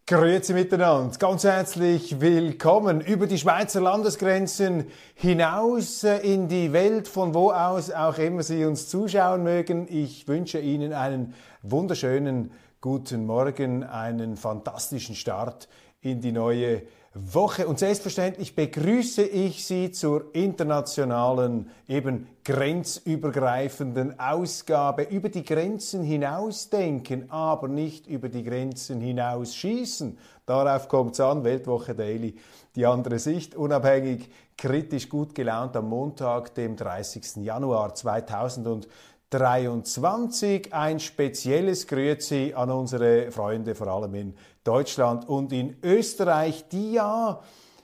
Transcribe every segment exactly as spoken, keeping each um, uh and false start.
Grüezi miteinander, ganz herzlich willkommen über die Schweizer Landesgrenzen hinaus in die Welt, von wo aus auch immer Sie uns zuschauen mögen. Ich wünsche Ihnen einen wunderschönen guten Morgen, einen fantastischen Start in die neue Woche und selbstverständlich begrüße ich Sie zur internationalen, eben grenzübergreifenden Ausgabe. Über die Grenzen hinausdenken, aber nicht über die Grenzen hinausschießen. Darauf kommt's an, Weltwoche Daily, die andere Sicht, unabhängig, kritisch, gut gelaunt am Montag, dem dreißigsten Januar zweitausenddreiundzwanzig. Ein spezielles Grüezi an unsere Freunde, vor allem in Deutschland und in Österreich, die ja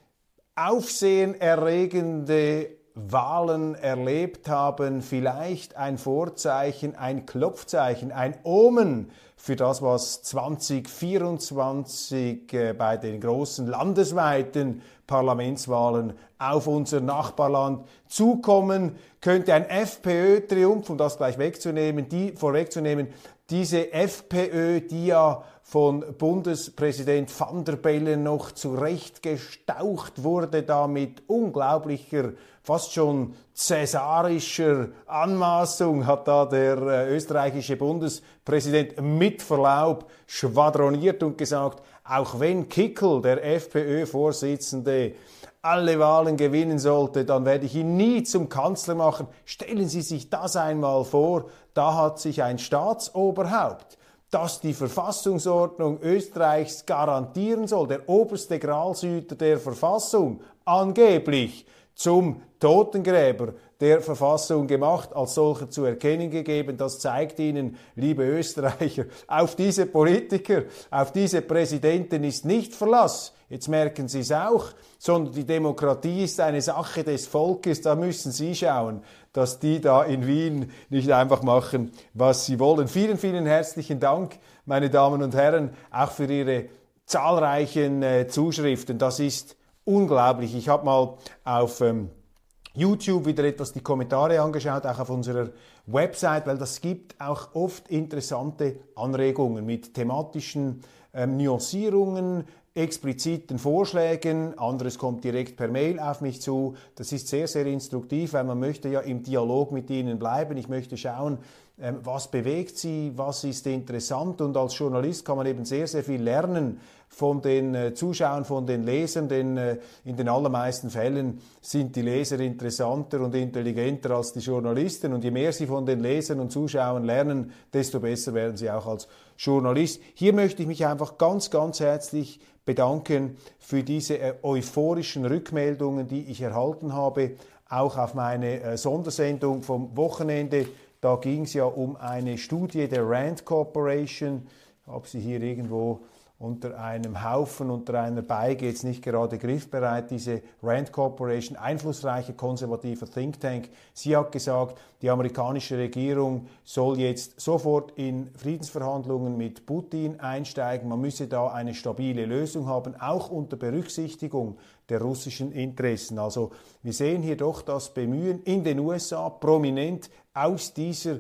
aufsehenerregende Wahlen erlebt haben, vielleicht ein Vorzeichen, ein Klopfzeichen, ein Omen für das, was zwanzig vierundzwanzig äh, bei den großen landesweiten Parlamentswahlen auf unser Nachbarland zukommen könnte. Ein FPÖ-Triumph, um das gleich wegzunehmen, die vorwegzunehmen, diese FPÖ, die ja von Bundespräsident Van der Bellen noch zurechtgestaucht wurde, da mit unglaublicher, fast schon cäsarischer Anmaßung hat da der äh, österreichische Bundespräsident mit Verlaub schwadroniert und gesagt, auch wenn Kickl, der FPÖ-Vorsitzende, alle Wahlen gewinnen sollte, dann werde ich ihn nie zum Kanzler machen. Stellen Sie sich das einmal vor, da hat sich ein Staatsoberhaupt, das die Verfassungsordnung Österreichs garantieren soll, der oberste Gralshüter der Verfassung, angeblich zum Totengräber der Verfassung gemacht, als solcher zu erkennen gegeben. Das zeigt Ihnen, liebe Österreicher, auf diese Politiker, auf diese Präsidenten ist nicht Verlass. Jetzt merken Sie es auch, sondern die Demokratie ist eine Sache des Volkes. Da müssen Sie schauen, dass die da in Wien nicht einfach machen, was sie wollen. Vielen, vielen herzlichen Dank, meine Damen und Herren, auch für Ihre zahlreichen äh, Zuschriften. Das ist unglaublich. Ich habe mal auf ähm, YouTube wieder etwas die Kommentare angeschaut, auch auf unserer Website, weil das gibt auch oft interessante Anregungen mit thematischen ähm, Nuancierungen, expliziten Vorschlägen, anderes kommt direkt per Mail auf mich zu. Das ist sehr, sehr instruktiv, weil man möchte ja im Dialog mit Ihnen bleiben. Ich möchte schauen, ähm, was bewegt Sie, was ist interessant, und als Journalist kann man eben sehr, sehr viel lernen von den äh, Zuschauern, von den Lesern, denn äh, in den allermeisten Fällen sind die Leser interessanter und intelligenter als die Journalisten, und je mehr Sie von den Lesern und Zuschauern lernen, desto besser werden Sie auch als Journalist. Hier möchte ich mich einfach ganz, ganz herzlich bedanken für diese äh, euphorischen Rückmeldungen, die ich erhalten habe, auch auf meine äh, Sondersendung vom Wochenende. Da ging es ja um eine Studie der Rand Corporation. Ich habe sie hier irgendwo unter einem Haufen, unter einer Beige, jetzt nicht gerade griffbereit, diese Rand Corporation, einflussreiche konservative Think Tank. Sie hat gesagt, die amerikanische Regierung soll jetzt sofort in Friedensverhandlungen mit Putin einsteigen. Man müsse da eine stabile Lösung haben, auch unter Berücksichtigung der russischen Interessen. Also wir sehen hier doch das Bemühen in den U S A prominent aus dieser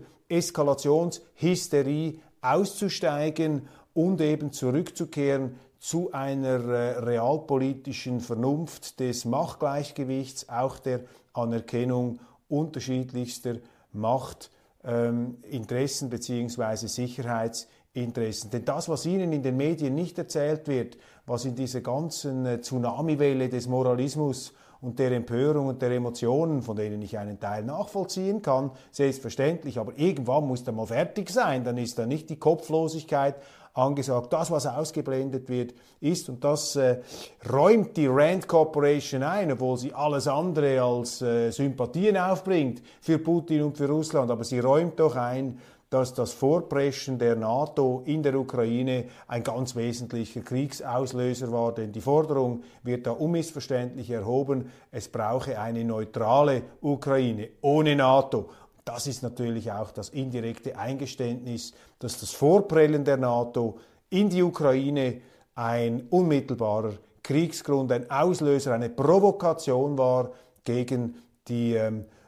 Eskalationshysterie auszusteigen und eben zurückzukehren zu einer äh, realpolitischen Vernunft des Machtgleichgewichts, auch der Anerkennung unterschiedlichster Machtinteressen ähm, bzw. Sicherheitsinteressen. Denn das, was Ihnen in den Medien nicht erzählt wird, was in dieser ganzen äh, Tsunamiwelle des Moralismus und der Empörung und der Emotionen, von denen ich einen Teil nachvollziehen kann, selbstverständlich, aber irgendwann muss da mal fertig sein, dann ist da nicht die Kopflosigkeit angesagt. Das, was ausgeblendet wird, ist, und das äh, räumt die Rand Corporation ein, obwohl sie alles andere als äh, Sympathien aufbringt für Putin und für Russland, aber sie räumt doch ein, dass das Vorpreschen der NATO in der Ukraine ein ganz wesentlicher Kriegsauslöser war, denn die Forderung wird da unmissverständlich erhoben, es brauche eine neutrale Ukraine ohne NATO. Das ist natürlich auch das indirekte Eingeständnis, dass das Vorprellen der NATO in die Ukraine ein unmittelbarer Kriegsgrund, ein Auslöser, eine Provokation war gegen die ähm,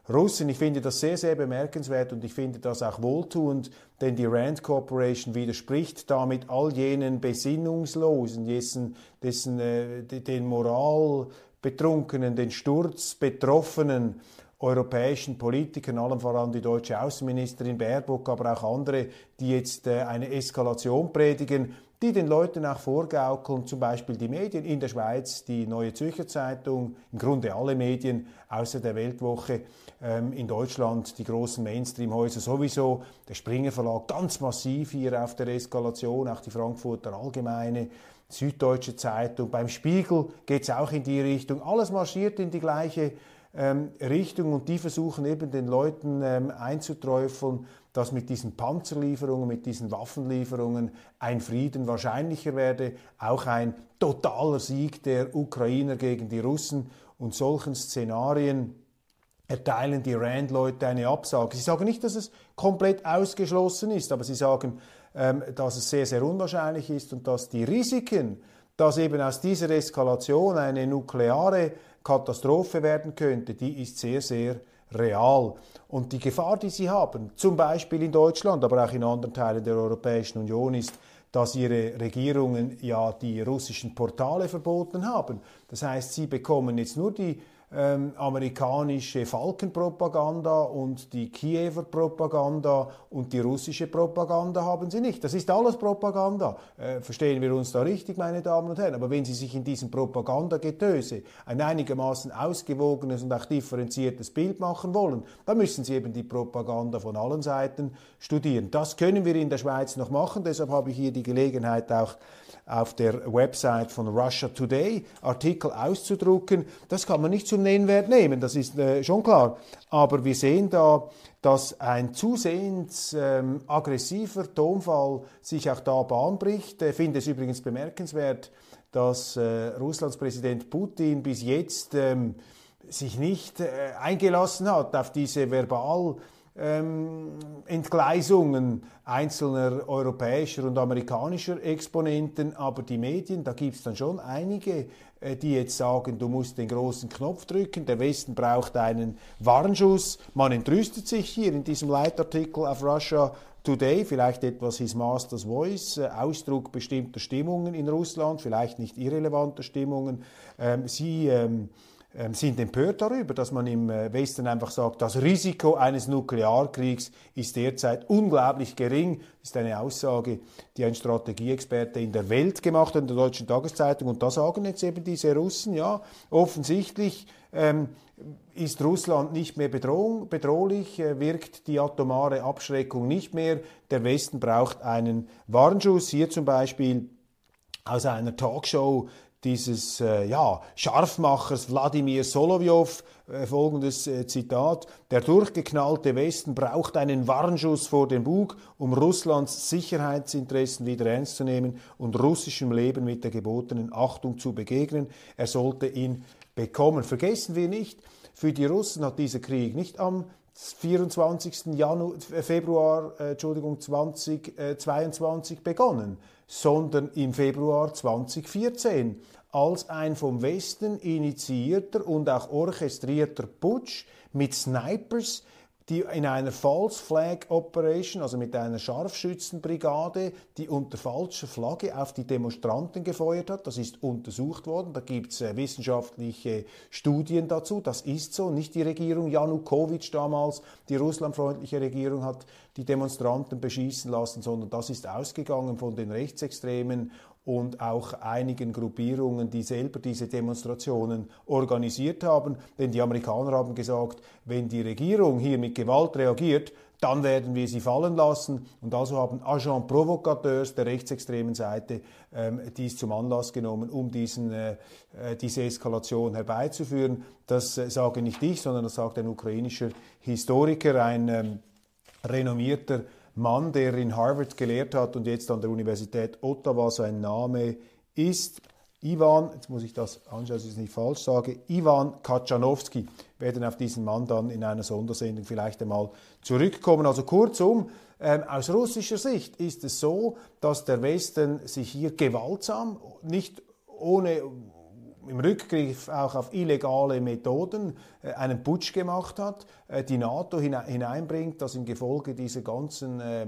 Russen. Ich finde das sehr, sehr bemerkenswert und ich finde das auch wohltuend, denn die Rand Corporation widerspricht damit all jenen Besinnungslosen, dessen, dessen, äh, den moralbetrunkenen, den sturzbetroffenen europäischen Politikern, allen voran die deutsche Außenministerin Baerbock, aber auch andere, die jetzt äh, eine Eskalation predigen, die den Leuten auch vorgaukeln, zum Beispiel die Medien in der Schweiz, die Neue Zürcher Zeitung, im Grunde alle Medien außer der Weltwoche, ähm, in Deutschland die großen Mainstream-Häuser sowieso, der Springer Verlag ganz massiv hier auf der Eskalation, auch die Frankfurter Allgemeine, Süddeutsche Zeitung, beim Spiegel geht es auch in die Richtung, alles marschiert in die gleiche ähm, Richtung und die versuchen eben den Leuten ähm, einzuträufeln, dass mit diesen Panzerlieferungen, mit diesen Waffenlieferungen ein Frieden wahrscheinlicher werde, auch ein totaler Sieg der Ukrainer gegen die Russen. Und solchen Szenarien erteilen die Rand-Leute eine Absage. Sie sagen nicht, dass es komplett ausgeschlossen ist, aber sie sagen, ähm, dass es sehr, sehr unwahrscheinlich ist und dass die Risiken, dass eben aus dieser Eskalation eine nukleare Katastrophe werden könnte, die ist sehr, sehr real. Und die Gefahr, die sie haben, zum Beispiel in Deutschland, aber auch in anderen Teilen der Europäischen Union, ist, dass ihre Regierungen ja die russischen Portale verboten haben. Das heißt, sie bekommen jetzt nur die ähm, amerikanische Falkenpropaganda und die Kiewer Propaganda und die russische Propaganda haben sie nicht. Das ist alles Propaganda. Äh, verstehen wir uns da richtig, meine Damen und Herren? Aber wenn Sie sich in diesem Propagandagetöse ein einigermaßen ausgewogenes und auch differenziertes Bild machen wollen, dann müssen Sie eben die Propaganda von allen Seiten studieren. Das können wir in der Schweiz noch machen, deshalb habe ich hier die Gelegenheit auch auf der Website von Russia Today Artikel auszudrucken. Das kann man nicht zum Nennwert nehmen, das ist äh, schon klar. Aber wir sehen da, dass ein zusehends ähm, aggressiver Tonfall sich auch da Bahn bricht. Ich finde es übrigens bemerkenswert, dass äh, Russlands Präsident Putin bis jetzt ähm, sich nicht äh, eingelassen hat auf diese verbal Ähm, Entgleisungen einzelner europäischer und amerikanischer Exponenten, aber die Medien, da gibt es dann schon einige, äh, die jetzt sagen, du musst den großen Knopf drücken, der Westen braucht einen Warnschuss. Man entrüstet sich hier in diesem Leitartikel auf Russia Today, vielleicht etwas His Master's Voice, äh, Ausdruck bestimmter Stimmungen in Russland, vielleicht nicht irrelevanter Stimmungen. Ähm, sie ähm, sind empört darüber, dass man im Westen einfach sagt, das Risiko eines Nuklearkriegs ist derzeit unglaublich gering. Das ist eine Aussage, die ein Strategieexperte in der Welt gemacht hat, in der Deutschen Tageszeitung. Und da sagen jetzt eben diese Russen, ja, offensichtlich ähm, ist Russland nicht mehr bedrohung, bedrohlich, äh, wirkt die atomare Abschreckung nicht mehr. Der Westen braucht einen Warnschuss. Hier zum Beispiel aus einer Talkshow dieses äh, ja, Scharfmachers Wladimir Solowjow, äh, folgendes äh, Zitat: Der durchgeknallte Westen braucht einen Warnschuss vor dem Bug, um Russlands Sicherheitsinteressen wieder ernst zu nehmen und russischem Leben mit der gebotenen Achtung zu begegnen. Er sollte ihn bekommen. Vergessen wir nicht, für die Russen hat dieser Krieg nicht am vierundzwanzigsten Januar, Februar äh, Entschuldigung, zweitausendzweiundzwanzig begonnen, sondern im Februar zweitausendvierzehn, als ein vom Westen initiierter und auch orchestrierter Putsch mit Snipers, die in einer False Flag Operation, also mit einer Scharfschützenbrigade, die unter falscher Flagge auf die Demonstranten gefeuert hat. Das ist untersucht worden, da gibt es äh, wissenschaftliche Studien dazu. Das ist so, nicht die Regierung Janukowitsch damals, die russlandfreundliche Regierung hat die Demonstranten beschießen lassen, sondern das ist ausgegangen von den Rechtsextremen und auch einigen Gruppierungen, die selber diese Demonstrationen organisiert haben. Denn die Amerikaner haben gesagt, wenn die Regierung hier mit Gewalt reagiert, dann werden wir sie fallen lassen. Und also haben Agents Provocateurs der rechtsextremen Seite ähm, dies zum Anlass genommen, um diesen, äh, diese Eskalation herbeizuführen. Das äh, sage nicht ich, sondern das sagt ein ukrainischer Historiker, ein ähm, renommierter Mann, der in Harvard gelehrt hat und jetzt an der Universität Ottawa, sein Name ist Ivan, jetzt muss ich das anschauen, dass ich es nicht falsch sage, Ivan Katschanowski. Wir werden auf diesen Mann dann in einer Sondersendung vielleicht einmal zurückkommen. Also kurzum, ähm, aus russischer Sicht ist es so, dass der Westen sich hier gewaltsam, nicht ohne im Rückgriff auch auf illegale Methoden äh, einen Putsch gemacht hat, äh, die NATO hine hineinbringt, dass im Gefolge dieser ganzen äh,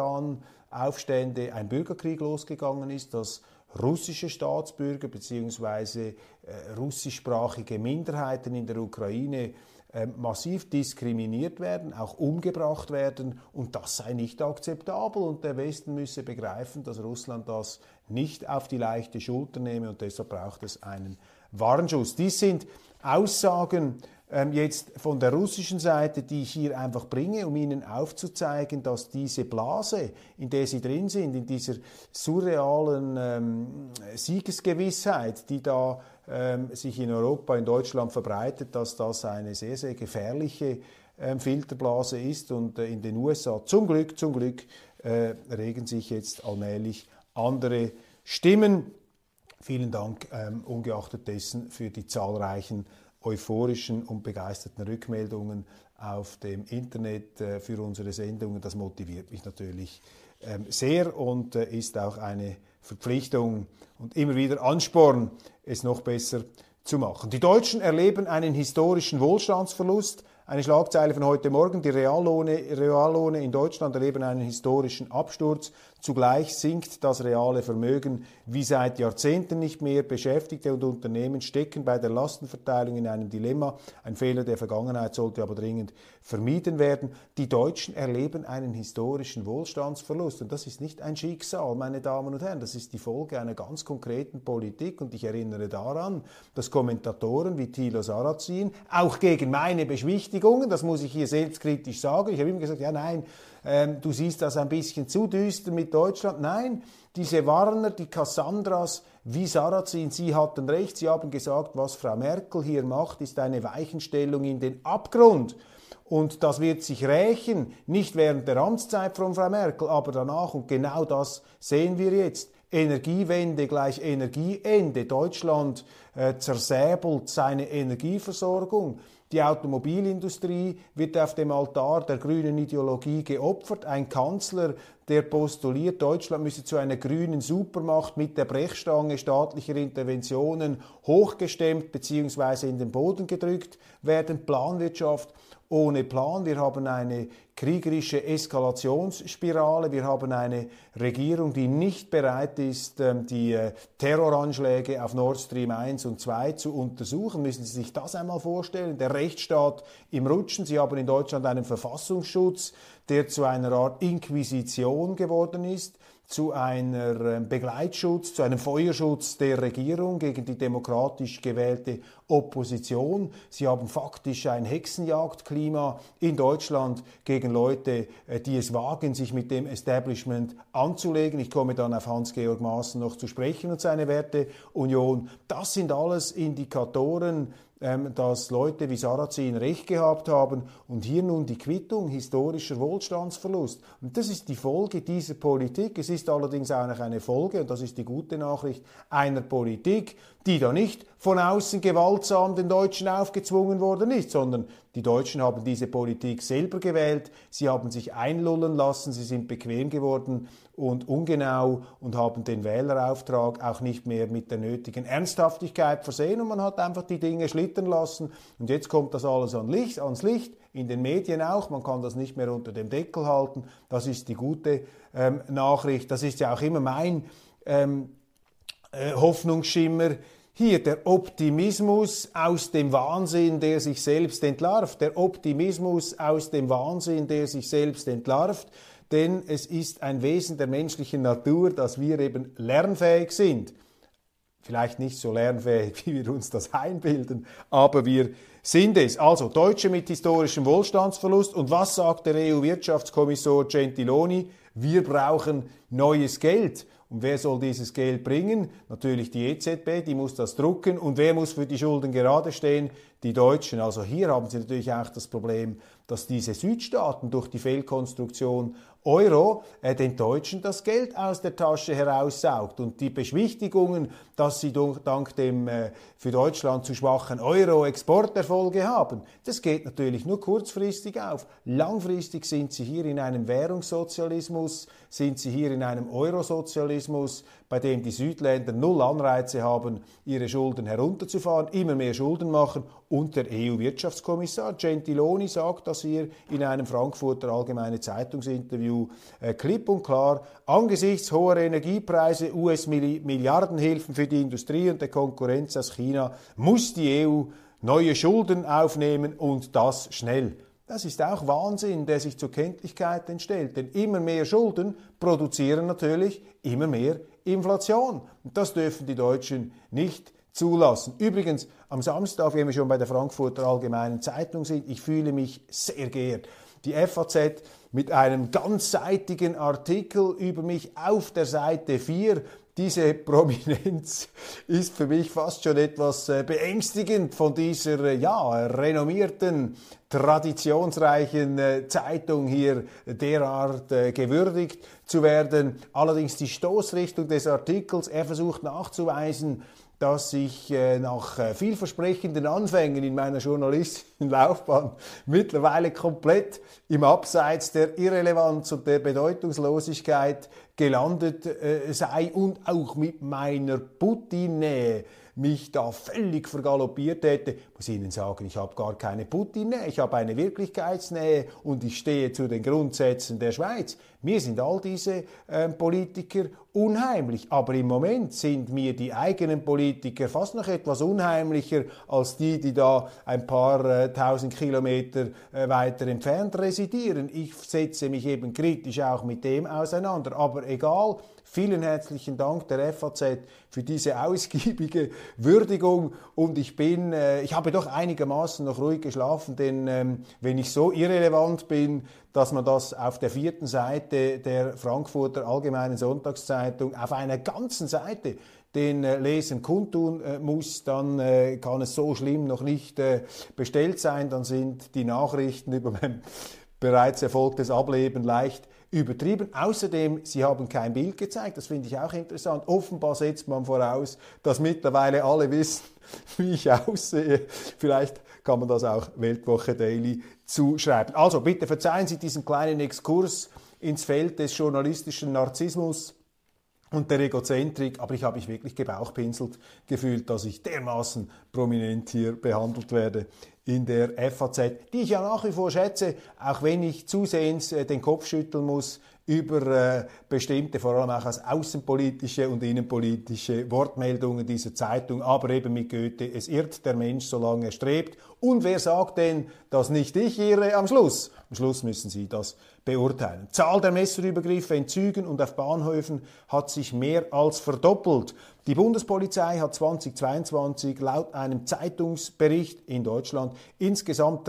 Maidan-Aufstände ein Bürgerkrieg losgegangen ist, dass russische Staatsbürger bzw. Äh, russischsprachige Minderheiten in der Ukraine äh, massiv diskriminiert werden, auch umgebracht werden, und das sei nicht akzeptabel, und der Westen müsse begreifen, dass Russland das nicht auf die leichte Schulter nehme, und deshalb braucht es einen Warnschuss. Dies sind Aussagen ähm, jetzt von der russischen Seite, die ich hier einfach bringe, um Ihnen aufzuzeigen, dass diese Blase, in der Sie drin sind, in dieser surrealen ähm, Siegesgewissheit, die da ähm, sich in Europa, in Deutschland verbreitet, dass das eine sehr, sehr gefährliche ähm, Filterblase ist, und äh, in den U S A zum Glück, zum Glück äh, regen sich jetzt allmählich andere Stimmen. Vielen Dank, ähm, ungeachtet dessen, für die zahlreichen euphorischen und begeisterten Rückmeldungen auf dem Internet äh, für unsere Sendungen. Das motiviert mich natürlich ähm, sehr und äh, ist auch eine Verpflichtung und immer wieder Ansporn, es noch besser zu machen. Die Deutschen erleben einen historischen Wohlstandsverlust. Eine Schlagzeile von heute Morgen: Die Reallohne, Reallohne in Deutschland erleben einen historischen Absturz. Zugleich sinkt das reale Vermögen wie seit Jahrzehnten nicht mehr. Beschäftigte und Unternehmen stecken bei der Lastenverteilung in einem Dilemma. Ein Fehler der Vergangenheit sollte aber dringend vermieden werden. Die Deutschen erleben einen historischen Wohlstandsverlust. Und das ist nicht ein Schicksal, meine Damen und Herren. Das ist die Folge einer ganz konkreten Politik. Und ich erinnere daran, dass Kommentatoren wie Thilo Sarrazin auch gegen meine Beschwichtigungen, das muss ich hier selbstkritisch sagen, ich habe immer gesagt, ja nein, ähm, du siehst das ein bisschen zu düster mit Deutschland. Nein, diese Warner, die Cassandras wie Sarrazin, sie hatten recht. Sie haben gesagt, was Frau Merkel hier macht, ist eine Weichenstellung in den Abgrund. Und das wird sich rächen, nicht während der Amtszeit von Frau Merkel, aber danach. Und genau das sehen wir jetzt. Energiewende gleich Energieende. Deutschland äh, zersäbelt seine Energieversorgung. Die Automobilindustrie wird auf dem Altar der grünen Ideologie geopfert. Ein Kanzler, der postuliert, Deutschland müsse zu einer grünen Supermacht mit der Brechstange staatlicher Interventionen hochgestemmt bzw. in den Boden gedrückt werden. Planwirtschaft ohne Plan. Wir haben eine kriegerische Eskalationsspirale. Wir haben eine Regierung, die nicht bereit ist, die Terroranschläge auf Nord Stream eins und zwei zu untersuchen. Müssen Sie sich das einmal vorstellen? Der Rechtsstaat im Rutschen. Sie haben in Deutschland einen Verfassungsschutz, der zu einer Art Inquisition geworden ist, zu einer Begleitschutz, zu einem Feuerschutz der Regierung gegen die demokratisch gewählte Opposition. Sie haben faktisch ein Hexenjagdklima in Deutschland gegen Leute, die es wagen, sich mit dem Establishment anzulegen. Ich komme dann auf Hans-Georg Maaßen noch zu sprechen und seine Werteunion. Das sind alles Indikatoren, dass Leute wie Sarrazin recht gehabt haben, und hier nun die Quittung: historischer Wohlstandsverlust. Und das ist die Folge dieser Politik. Es ist allerdings auch noch eine Folge, und das ist die gute Nachricht, einer Politik, die da nicht von außen gewaltsam den Deutschen aufgezwungen worden ist, sondern die Deutschen haben diese Politik selber gewählt, sie haben sich einlullen lassen, sie sind bequem geworden und ungenau und haben den Wählerauftrag auch nicht mehr mit der nötigen Ernsthaftigkeit versehen, und man hat einfach die Dinge schlittern lassen, und jetzt kommt das alles an Licht, ans Licht, in den Medien auch, man kann das nicht mehr unter dem Deckel halten. Das ist die gute ähm, Nachricht, das ist ja auch immer mein ähm, äh, Hoffnungsschimmer. Hier der Optimismus aus dem Wahnsinn, der sich selbst entlarvt. Der Optimismus aus dem Wahnsinn, der sich selbst entlarvt. Denn es ist ein Wesen der menschlichen Natur, dass wir eben lernfähig sind. Vielleicht nicht so lernfähig, wie wir uns das einbilden, aber wir sind es. Also Deutsche mit historischem Wohlstandsverlust. Und was sagt der E U-Wirtschaftskommissar Gentiloni? Wir brauchen neues Geld. Und wer soll dieses Geld bringen? Natürlich die E Z B, die muss das drucken. Und wer muss für die Schulden gerade stehen? Die Deutschen. Also hier haben Sie natürlich auch das Problem, dass diese Südstaaten durch die Fehlkonstruktion Euro äh, den Deutschen das Geld aus der Tasche heraussaugt. Und die Beschwichtigungen, dass sie durch, dank dem äh, für Deutschland zu schwachen Euro Exporterfolge haben, das geht natürlich nur kurzfristig auf. Langfristig sind sie hier in einem Währungssozialismus, sind sie hier in einem Eurosozialismus, bei dem die Südländer null Anreize haben, ihre Schulden herunterzufahren, immer mehr Schulden machen. Und der E U-Wirtschaftskommissar Gentiloni sagt das hier in einem Frankfurter Allgemeine Zeitungsinterview äh, klipp und klar: Angesichts hoher Energiepreise, U S-Milliardenhilfen für die Industrie und der Konkurrenz aus China muss die E U neue Schulden aufnehmen, und das schnell. Das ist auch Wahnsinn, der sich zur Kenntlichkeit entstellt. Denn immer mehr Schulden produzieren natürlich immer mehr Inflation. Und das dürfen die Deutschen nicht zulassen. Übrigens, am Samstag, wenn wir schon bei der Frankfurter Allgemeinen Zeitung sind, ich fühle mich sehr geehrt. Die F A Z mit einem ganzseitigen Artikel über mich auf der Seite vier. Diese Prominenz ist für mich fast schon etwas beängstigend, von dieser ja, renommierten, traditionsreichen Zeitung hier derart gewürdigt zu werden. Allerdings die Stoßrichtung des Artikels, er versucht nachzuweisen, dass ich äh, nach äh, vielversprechenden Anfängen in meiner journalistischen Laufbahn mittlerweile komplett im Abseits der Irrelevanz und der Bedeutungslosigkeit gelandet äh, sei und auch mit meiner Putin-Nähe mich da völlig vergaloppiert hätte. Ich muss Ihnen sagen, ich habe gar keine Putin-Nähe, ich habe eine Wirklichkeitsnähe und ich stehe zu den Grundsätzen der Schweiz. Mir sind all diese äh, Politiker unheimlich, aber im Moment sind mir die eigenen Politiker fast noch etwas unheimlicher als die, die da ein paar äh, tausend Kilometer äh, weiter entfernt residieren. Ich setze mich eben kritisch auch mit dem auseinander, aber egal. Vielen herzlichen Dank der F A Z für diese ausgiebige Würdigung, und ich bin, äh, ich habe doch einigermaßen noch ruhig geschlafen, denn ähm, wenn ich so irrelevant bin, dass man das auf der vierten Seite der Frankfurter Allgemeinen Sonntagszeitung auf einer ganzen Seite den äh, Lesern kundtun äh, muss, dann äh, kann es so schlimm noch nicht äh, bestellt sein, dann sind die Nachrichten über mein bereits erfolgtes Ableben leicht übertrieben. Außerdem, Sie haben kein Bild gezeigt, das finde ich auch interessant. Offenbar setzt man voraus, dass mittlerweile alle wissen, wie ich aussehe. Vielleicht kann man das auch Weltwoche Daily zuschreiben. Also bitte verzeihen Sie diesen kleinen Exkurs ins Feld des journalistischen Narzissmus und der Egozentrik, aber ich habe mich wirklich gebauchpinselt gefühlt, dass ich dermaßen prominent hier behandelt werde in der F A Z, die ich ja nach wie vor schätze, auch wenn ich zusehends äh, den Kopf schütteln muss über äh, bestimmte, vor allem auch als außenpolitische und innenpolitische Wortmeldungen dieser Zeitung, aber eben mit Goethe: Es irrt der Mensch, solange er strebt. Und wer sagt denn, dass nicht ich irre am Schluss? Am Schluss müssen Sie das beurteilen. Zahl der Messerübergriffe in Zügen und auf Bahnhöfen hat sich mehr als verdoppelt. Die Bundespolizei hat zweitausendzweiundzwanzig laut einem Zeitungsbericht in Deutschland insgesamt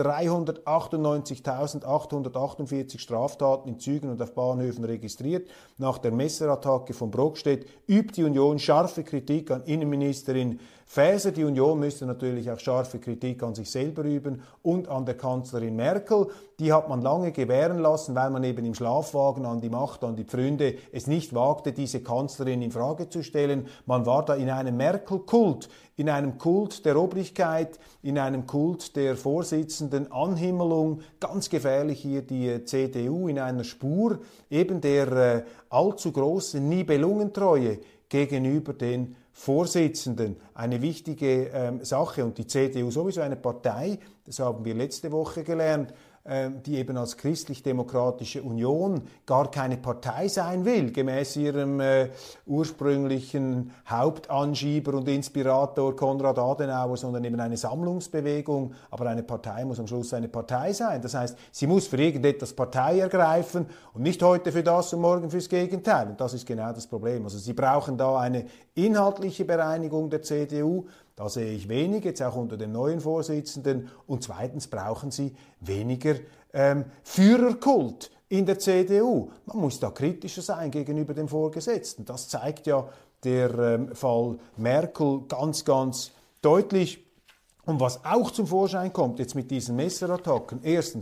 dreihundertachtundneunzigtausendachthundertachtundvierzig Straftaten in Zügen und auf Bahnhöfen registriert. Nach der Messerattacke von Brockstedt übt die Union scharfe Kritik an Innenministerin Faeser. Die Union müsste natürlich auch scharfe Kritik an sich selber üben und an der Kanzlerin Merkel. Die hat man lange gewähren lassen, weil man eben im Schlafwagen an die Macht, an die Pfründe es nicht wagte, diese Kanzlerin in Frage zu stellen. Man war da in einem Merkel-Kult, in einem Kult der Obrigkeit, in einem Kult der Vorsitzenden Anhimmelung. Ganz gefährlich hier die C D U in einer Spur eben der äh, allzu großen Nibelungentreue gegenüber den Vorsitzenden. Eine wichtige ähm, Sache. Und die C D U sowieso eine Partei, das haben wir letzte Woche gelernt, ähm, die eben als christlich-demokratische Union gar keine Partei sein will, gemäß ihrem äh, ursprünglichen Hauptanschieber und Inspirator Konrad Adenauer, sondern eben eine Sammlungsbewegung. Aber eine Partei muss am Schluss eine Partei sein. Das heißt, sie muss für irgendetwas Partei ergreifen und nicht heute für das und morgen fürs Gegenteil. Und das ist genau das Problem. Also sie brauchen da eine inhaltliche Bereinigung der C D U. Da sehe ich wenig, jetzt auch unter dem neuen Vorsitzenden. Und zweitens brauchen sie weniger ähm, Führerkult in der C D U. Man muss da kritischer sein gegenüber dem Vorgesetzten. Das zeigt ja der ähm, Fall Merkel ganz, ganz deutlich. Und was auch zum Vorschein kommt jetzt mit diesen Messerattacken: Erstens,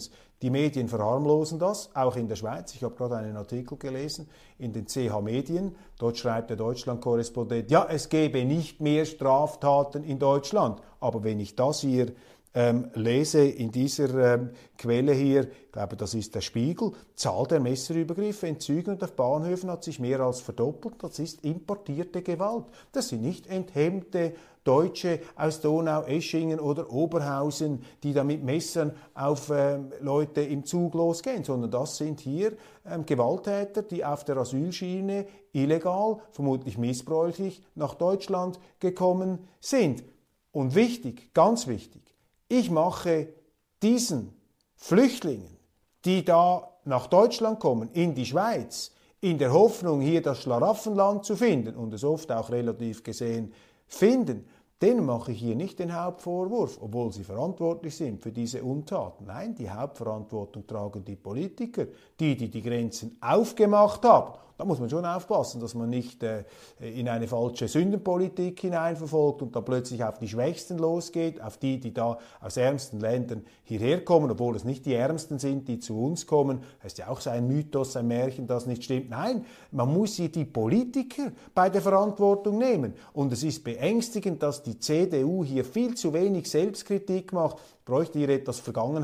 Die Medien verharmlosen das, auch in der Schweiz. Ich habe gerade einen Artikel gelesen in den C H-Medien. Dort schreibt der Deutschland-Korrespondent, ja, es gebe nicht mehr Straftaten in Deutschland. Aber wenn ich das hier ähm, lese, in dieser ähm, Quelle hier, ich glaube, das ist der Spiegel, Zahl der Messerübergriffe in Zügen und auf Bahnhöfen hat sich mehr als verdoppelt. Das ist importierte Gewalt. Das sind nicht enthemmte Deutsche aus Donau, Eschingen oder Oberhausen, die da mit Messern auf ähm, Leute im Zug losgehen, sondern das sind hier ähm, Gewalttäter, die auf der Asylschiene illegal, vermutlich missbräuchlich, nach Deutschland gekommen sind. Und wichtig, ganz wichtig, ich mache diesen Flüchtlingen, die da nach Deutschland kommen, in die Schweiz, in der Hoffnung, hier das Schlaraffenland zu finden und es oft auch relativ gesehen finden, denen mache ich hier nicht den Hauptvorwurf, obwohl sie verantwortlich sind für diese Untaten. Nein, die Hauptverantwortung tragen die Politiker, die, die die Grenzen aufgemacht haben. Da muss man schon aufpassen, dass man nicht äh, in eine falsche Sündenpolitik hineinverfolgt und dann plötzlich auf die Schwächsten losgeht, auf die, die da aus ärmsten Ländern hierher kommen, obwohl es nicht die Ärmsten sind, die zu uns kommen. Das ist ja auch so ein Mythos, ein Märchen, das nicht stimmt. Nein, man muss hier die Politiker bei der Verantwortung nehmen. Und es ist beängstigend, dass die C D U hier viel zu wenig Selbstkritik macht. Ich bräuchte hier etwas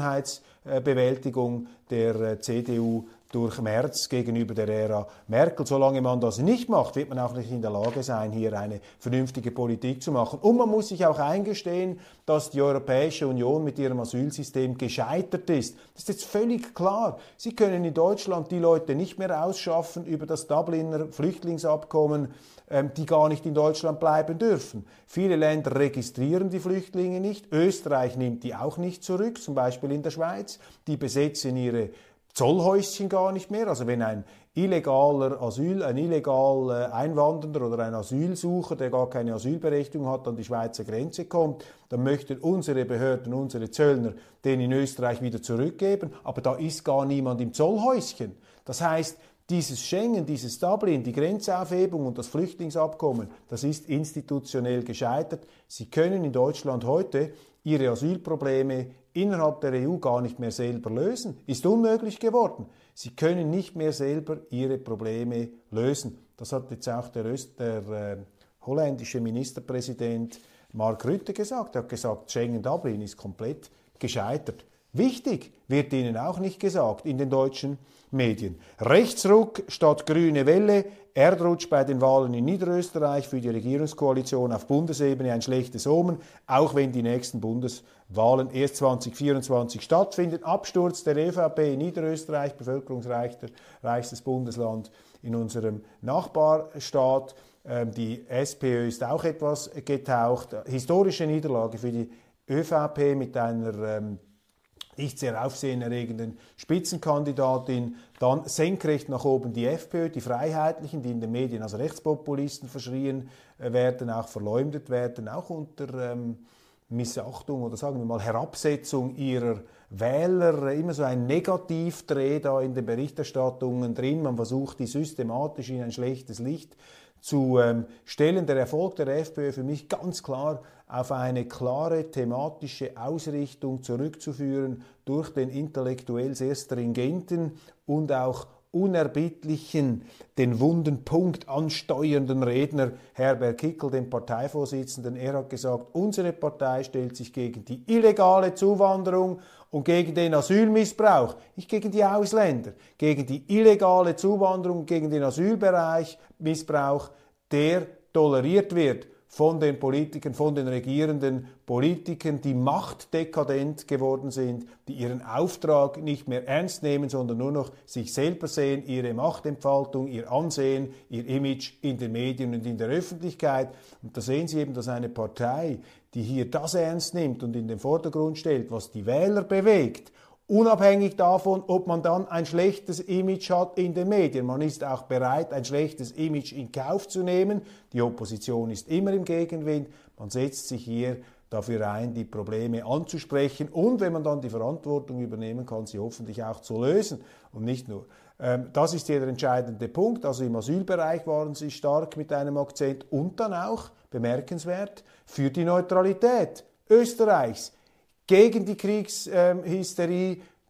Vergangenheitsbewältigung der C D U durch Merz gegenüber der Ära Merkel. Solange man das nicht macht, wird man auch nicht in der Lage sein, hier eine vernünftige Politik zu machen. Und man muss sich auch eingestehen, dass die Europäische Union mit ihrem Asylsystem gescheitert ist. Das ist jetzt völlig klar. Sie können in Deutschland die Leute nicht mehr ausschaffen über das Dubliner Flüchtlingsabkommen, ähm, die gar nicht in Deutschland bleiben dürfen. Viele Länder registrieren die Flüchtlinge nicht. Österreich nimmt die auch nicht zurück, zum Beispiel in der Schweiz. Die besetzen ihre Zollhäuschen gar nicht mehr. Also wenn ein illegaler Asyl, ein illegal äh, Einwandernder oder ein Asylsucher, der gar keine Asylberechtigung hat, an die Schweizer Grenze kommt, dann möchten unsere Behörden, unsere Zöllner den in Österreich wieder zurückgeben. Aber da ist gar niemand im Zollhäuschen. Das heißt, dieses Schengen, dieses Dublin, die Grenzaufhebung und das Flüchtlingsabkommen, das ist institutionell gescheitert. Sie können in Deutschland heute ihre Asylprobleme innerhalb der E U gar nicht mehr selber lösen. Ist unmöglich geworden. Sie können nicht mehr selber ihre Probleme lösen. Das hat jetzt auch der, Öst, der äh, holländische Ministerpräsident Mark Rutte gesagt. Er hat gesagt, Schengen-Dublin ist komplett gescheitert. Wichtig wird Ihnen auch nicht gesagt in den deutschen Medien. Rechtsruck statt grüne Welle, Erdrutsch bei den Wahlen in Niederösterreich, für die Regierungskoalition auf Bundesebene ein schlechtes Omen, auch wenn die nächsten Bundeswahlen erst zwanzig vierundzwanzig stattfinden. Absturz der E V P in Niederösterreich, bevölkerungsreichstes Bundesland in unserem Nachbarstaat. Die SPÖ ist auch etwas getaucht. Historische Niederlage für die ÖVP mit einer ähm, nicht sehr aufsehenerregenden Spitzenkandidatin, dann senkrecht nach oben die FPÖ, die Freiheitlichen, die in den Medien als Rechtspopulisten verschrien werden, auch verleumdet werden, auch unter ähm, Missachtung oder sagen wir mal Herabsetzung ihrer Wähler, immer so ein Negativdreh da in den Berichterstattungen drin, man versucht die systematisch in ein schlechtes Licht zu ähm, stellen. Der Erfolg der FPÖ für mich ganz klar auf eine klare thematische Ausrichtung zurückzuführen durch den intellektuell sehr stringenten und auch unerbittlichen, den wunden Punkt ansteuernden Redner Herbert Kickl, den Parteivorsitzenden. Er hat gesagt, unsere Partei stellt sich gegen die illegale Zuwanderung und gegen den Asylmissbrauch, nicht gegen die Ausländer, gegen die illegale Zuwanderung, gegen den Asylbereich, Missbrauch, der toleriert wird von den Politikern, von den regierenden Politikern, die machtdekadent geworden sind, die ihren Auftrag nicht mehr ernst nehmen, sondern nur noch sich selber sehen, ihre Machtentfaltung, ihr Ansehen, ihr Image in den Medien und in der Öffentlichkeit. Und da sehen Sie eben, dass eine Partei, die hier das ernst nimmt und in den Vordergrund stellt, was die Wähler bewegt, unabhängig davon, ob man dann ein schlechtes Image hat in den Medien. Man ist auch bereit, ein schlechtes Image in Kauf zu nehmen. Die Opposition ist immer im Gegenwind. Man setzt sich hier dafür ein, die Probleme anzusprechen und, wenn man dann die Verantwortung übernehmen kann, sie hoffentlich auch zu lösen und nicht nur. Ähm, das ist hier der entscheidende Punkt. Also im Asylbereich waren sie stark mit einem Akzent und dann auch, bemerkenswert, für die Neutralität Österreichs. Gegen die Kriegshysterie,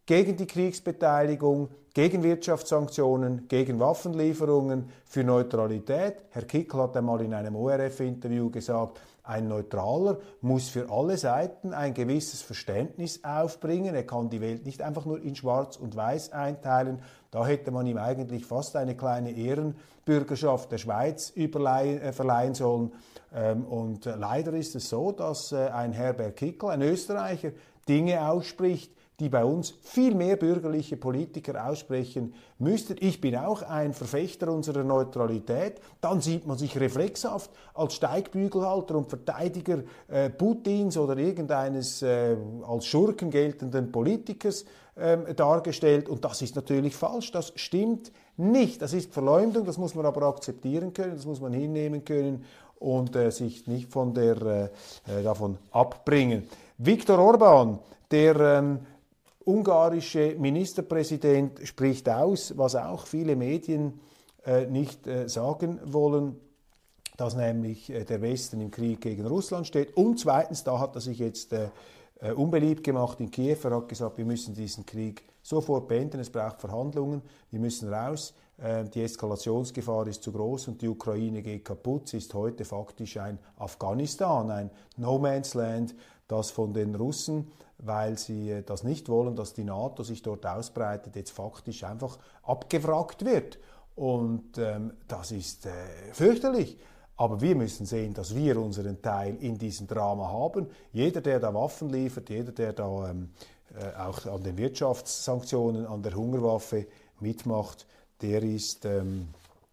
gegen die Kriegsbeteiligung, gegen Wirtschaftssanktionen, gegen Waffenlieferungen, für Neutralität. Herr Kickl hat einmal in einem O R F-Interview gesagt, ein Neutraler muss für alle Seiten ein gewisses Verständnis aufbringen. Er kann die Welt nicht einfach nur in Schwarz und Weiß einteilen. Da hätte man ihm eigentlich fast eine kleine Ehrenbürgerschaft der Schweiz überleihen, äh, verleihen sollen. Ähm, und äh, leider ist es so, dass äh, ein Herbert Kickl, ein Österreicher, Dinge ausspricht, die bei uns viel mehr bürgerliche Politiker aussprechen müssten. Ich bin auch ein Verfechter unserer Neutralität. Dann sieht man sich reflexhaft als Steigbügelhalter und Verteidiger äh, Putins oder irgendeines äh, als Schurken geltenden Politikers äh, dargestellt. Und das ist natürlich falsch. Das stimmt nicht. Das ist Verleumdung. Das muss man aber akzeptieren können. Das muss man hinnehmen können und äh, sich nicht von der, äh, davon abbringen. Viktor Orbán, der ähm, ungarische Ministerpräsident, spricht aus, was auch viele Medien äh, nicht äh, sagen wollen, dass nämlich äh, der Westen im Krieg gegen Russland steht. Und zweitens, da hat er sich jetzt äh, äh, unbeliebt gemacht in Kiew. Er hat gesagt, wir müssen diesen Krieg sofort beenden, es braucht Verhandlungen, wir müssen raus. Äh, die Eskalationsgefahr ist zu groß und die Ukraine geht kaputt. Sie ist heute faktisch ein Afghanistan, ein No-Man's-Land, das von den Russen, weil sie das nicht wollen, dass die NATO sich dort ausbreitet, jetzt faktisch einfach abgewrackt wird. Und ähm, das ist äh, fürchterlich. Aber wir müssen sehen, dass wir unseren Teil in diesem Drama haben. Jeder, der da Waffen liefert, jeder, der da ähm, äh, auch an den Wirtschaftssanktionen, an der Hungerwaffe mitmacht, der ist, ähm,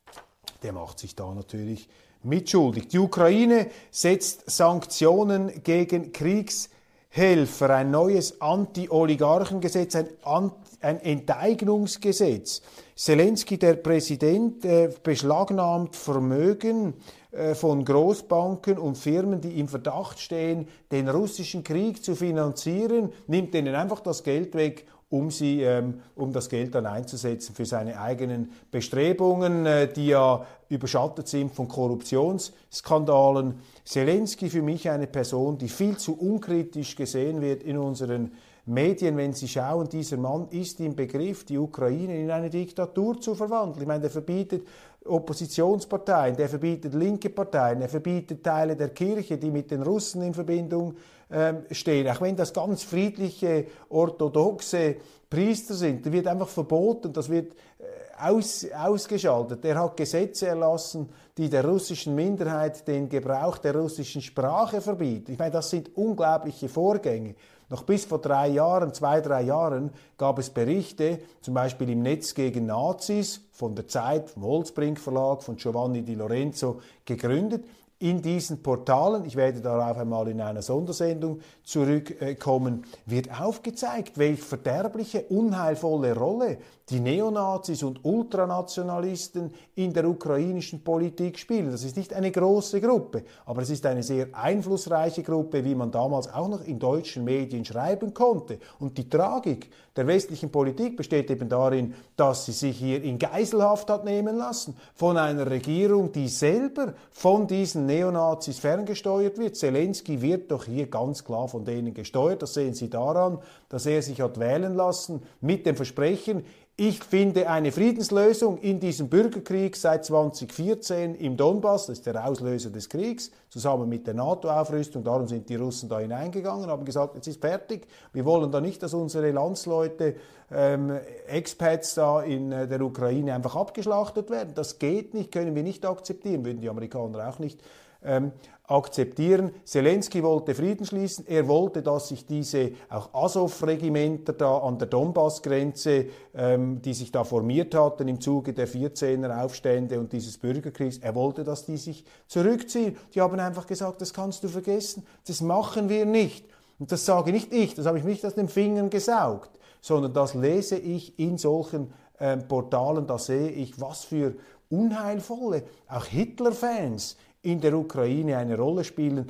der macht sich da natürlich mitschuldig. Die Ukraine setzt Sanktionen gegen Kriegshelfer, ein neues Anti-Oligarchengesetz, ein, Anti- ein Enteignungsgesetz. Zelensky, der Präsident, äh, beschlagnahmt Vermögen äh, von Großbanken und Firmen, die im Verdacht stehen, den russischen Krieg zu finanzieren, nimmt denen einfach das Geld weg, um, sie, ähm, um das Geld dann einzusetzen für seine eigenen Bestrebungen, äh, die ja überschattet sind von Korruptionsskandalen. Zelensky für mich eine Person, die viel zu unkritisch gesehen wird in unseren Medien, wenn Sie schauen, dieser Mann ist im Begriff, die Ukraine in eine Diktatur zu verwandeln. Ich meine, der verbietet Oppositionsparteien, der verbietet linke Parteien, er verbietet Teile der Kirche, die mit den Russen in Verbindung ähm, stehen. Auch wenn das ganz friedliche, orthodoxe Priester sind, der wird einfach verboten, das wird äh, aus, ausgeschaltet. Er hat Gesetze erlassen, die der russischen Minderheit den Gebrauch der russischen Sprache verbieten. Ich meine, das sind unglaubliche Vorgänge. Noch bis vor drei Jahren, zwei, drei Jahren gab es Berichte, zum Beispiel im Netz gegen Nazis, von der Zeit, vom Holzbrink Verlag, von Giovanni Di Lorenzo gegründet. In diesen Portalen, ich werde darauf einmal in einer Sondersendung zurückkommen, wird aufgezeigt, welche verderbliche, unheilvolle Rolle die Neonazis und Ultranationalisten in der ukrainischen Politik spielen. Das ist nicht eine große Gruppe, aber es ist eine sehr einflussreiche Gruppe, wie man damals auch noch in deutschen Medien schreiben konnte. Und die Tragik der westlichen Politik besteht eben darin, dass sie sich hier in Geiselhaft hat nehmen lassen von einer Regierung, die selber von diesen Neonazis ferngesteuert wird. Zelensky wird doch hier ganz klar von denen gesteuert. Das sehen Sie daran, dass er sich hat wählen lassen mit dem Versprechen, ich finde eine Friedenslösung in diesem Bürgerkrieg seit zweitausendvierzehn im Donbass, das ist der Auslöser des Kriegs, zusammen mit der NATO-Aufrüstung, darum sind die Russen da hineingegangen, haben gesagt, jetzt ist fertig, wir wollen da nicht, dass unsere Landsleute, ähm, Expats da in äh, der Ukraine einfach abgeschlachtet werden. Das geht nicht, können wir nicht akzeptieren, würden die Amerikaner auch nicht ähm, akzeptieren. Zelensky wollte Frieden schließen. Er wollte, dass sich diese auch Azov-Regimenter da an der Donbass-Grenze, ähm, die sich da formiert hatten im Zuge der vierzehner Aufstände und dieses Bürgerkriegs, er wollte, dass die sich zurückziehen. Die haben einfach gesagt, das kannst du vergessen, das machen wir nicht. Und das sage nicht ich, das habe ich nicht aus den Fingern gesaugt, sondern das lese ich in solchen ähm, Portalen, da sehe ich, was für unheilvolle, auch Hitler-Fans in der Ukraine eine Rolle spielen.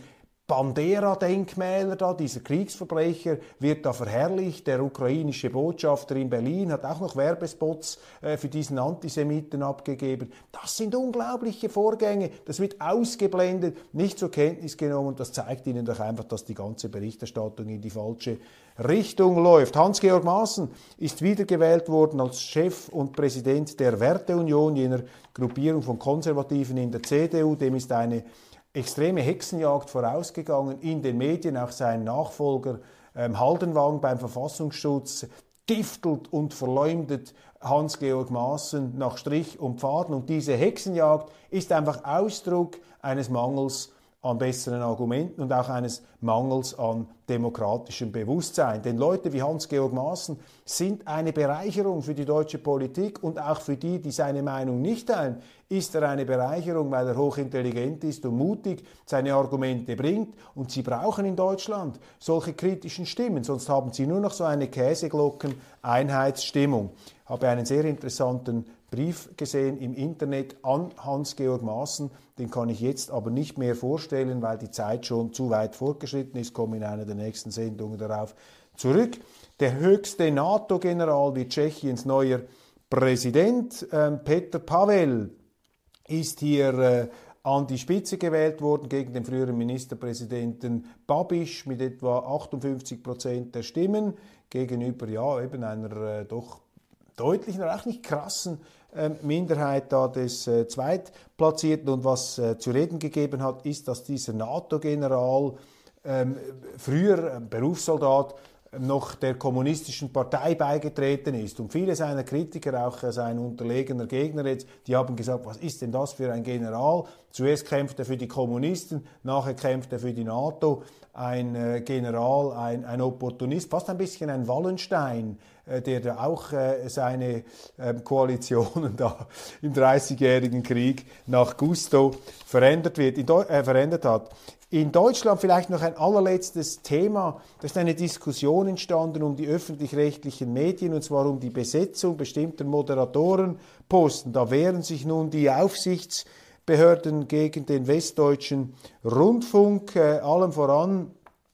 Bandera-Denkmäler da, dieser Kriegsverbrecher wird da verherrlicht. Der ukrainische Botschafter in Berlin hat auch noch Werbespots äh, für diesen Antisemiten abgegeben. Das sind unglaubliche Vorgänge. Das wird ausgeblendet, nicht zur Kenntnis genommen. Und das zeigt Ihnen doch einfach, dass die ganze Berichterstattung in die falsche Richtung läuft. Hans-Georg Maaßen ist wiedergewählt worden als Chef und Präsident der Werteunion, jener Gruppierung von Konservativen in der C D U. Dem ist eine extreme Hexenjagd vorausgegangen in den Medien. Auch sein Nachfolger ähm, Haldenwang beim Verfassungsschutz giftelt und verleumdet Hans-Georg Maaßen nach Strich und Faden. Und diese Hexenjagd ist einfach Ausdruck eines Mangels an besseren Argumenten und auch eines Mangels an demokratischem Bewusstsein. Denn Leute wie Hans-Georg Maaßen sind eine Bereicherung für die deutsche Politik und auch für die, die seine Meinung nicht teilen, ist er eine Bereicherung, weil er hochintelligent ist und mutig seine Argumente bringt. Und sie brauchen in Deutschland solche kritischen Stimmen, sonst haben sie nur noch so eine Käseglocken-Einheitsstimmung. Ich habe einen sehr interessanten Brief gesehen im Internet an Hans-Georg Maaßen. Den kann ich jetzt aber nicht mehr vorstellen, weil die Zeit schon zu weit fortgeschritten ist. Ich komme in einer der nächsten Sendungen darauf zurück. Der höchste NATO-General wird Tschechiens neuer Präsident. Ähm, Petr Pavel ist hier äh, an die Spitze gewählt worden gegen den früheren Ministerpräsidenten Babiš mit etwa achtundfünfzig Prozent der Stimmen gegenüber ja eben einer äh, doch deutlichen, auch nicht krassen äh, Minderheit da des äh, Zweitplatzierten. Und was äh, zu reden gegeben hat, ist, dass dieser NATO-General ähm, früher äh, Berufssoldat noch der kommunistischen Partei beigetreten ist. Und viele seiner Kritiker, auch sein unterlegener Gegner jetzt, die haben gesagt, was ist denn das für ein General? Zuerst kämpft er für die Kommunisten, nachher kämpft er für die NATO. Ein äh, General, ein, ein Opportunist, fast ein bisschen ein Wallenstein, äh, der da auch äh, seine äh, Koalitionen da im Dreißigjährigen Krieg nach Gusto verändert, wird, in äh, verändert hat. In Deutschland vielleicht noch ein allerletztes Thema. Da ist eine Diskussion entstanden um die öffentlich-rechtlichen Medien, und zwar um die Besetzung bestimmter Moderatorenposten. Da wehren sich nun die Aufsichtsbehörden gegen den Westdeutschen Rundfunk, äh, allem voran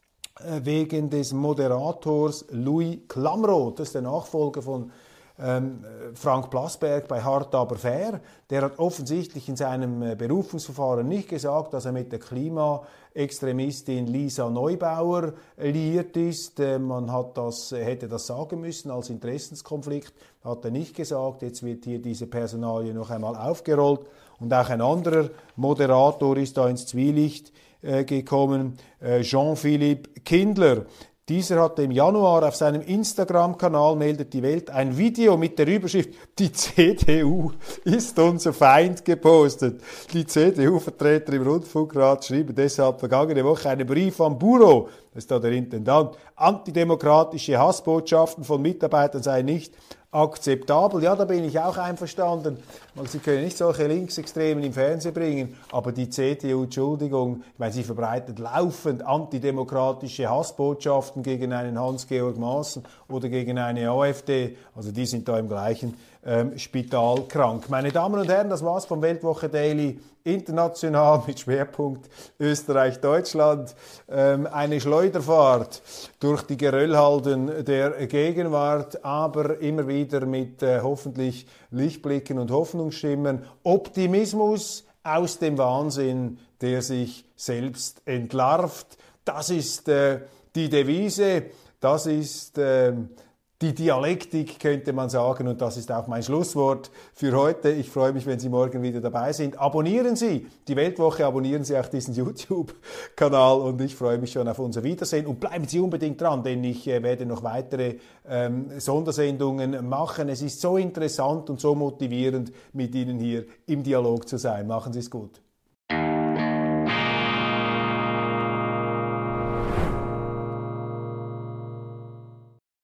äh, wegen des Moderators Louis Klamroth. Das ist der Nachfolger von Ähm, Frank Plasberg bei Hart aber fair. Der hat offensichtlich in seinem äh, Berufungsverfahren nicht gesagt, dass er mit der Klimaextremistin Lisa Neubauer liiert ist. Äh, man hat das, äh, hätte das sagen müssen als Interessenskonflikt, hat er nicht gesagt. Jetzt wird hier diese Personalie noch einmal aufgerollt. Und auch ein anderer Moderator ist da ins Zwielicht äh, gekommen, äh, Jean-Philippe Kindler. Dieser hatte im Januar auf seinem Instagram-Kanal, meldet die Welt, ein Video mit der Überschrift "Die C D U ist unser Feind" gepostet. Die C D U-Vertreter im Rundfunkrat schrieben deshalb vergangene Woche einen Brief an Bureau, das ist da der Intendant, antidemokratische Hassbotschaften von Mitarbeitern seien nicht akzeptabel. Ja, da bin ich auch einverstanden. Sie können nicht solche Linksextremen im Fernsehen bringen, aber die C D U, Entschuldigung, ich meine, sie verbreitet laufend antidemokratische Hassbotschaften gegen einen Hans-Georg Maaßen oder gegen eine AfD. Also die sind da im gleichen ähm, Spital krank. Meine Damen und Herren, das war's vom Weltwoche Daily international mit Schwerpunkt Österreich-Deutschland. Ähm, eine Schleuderfahrt durch die Geröllhalden der Gegenwart, aber immer wieder mit äh, hoffentlich Lichtblicken und Hoffnungsschimmern. Optimismus aus dem Wahnsinn, der sich selbst entlarvt. Das ist äh, die Devise, das ist äh, die Dialektik, könnte man sagen, und das ist auch mein Schlusswort für heute. Ich freue mich, wenn Sie morgen wieder dabei sind. Abonnieren Sie die Weltwoche, abonnieren Sie auch diesen YouTube-Kanal, und ich freue mich schon auf unser Wiedersehen. Und bleiben Sie unbedingt dran, denn ich äh, werde noch weitere ähm, Sondersendungen machen. Es ist so interessant und so motivierend, mit Ihnen hier im Dialog zu sein. Machen Sie es gut.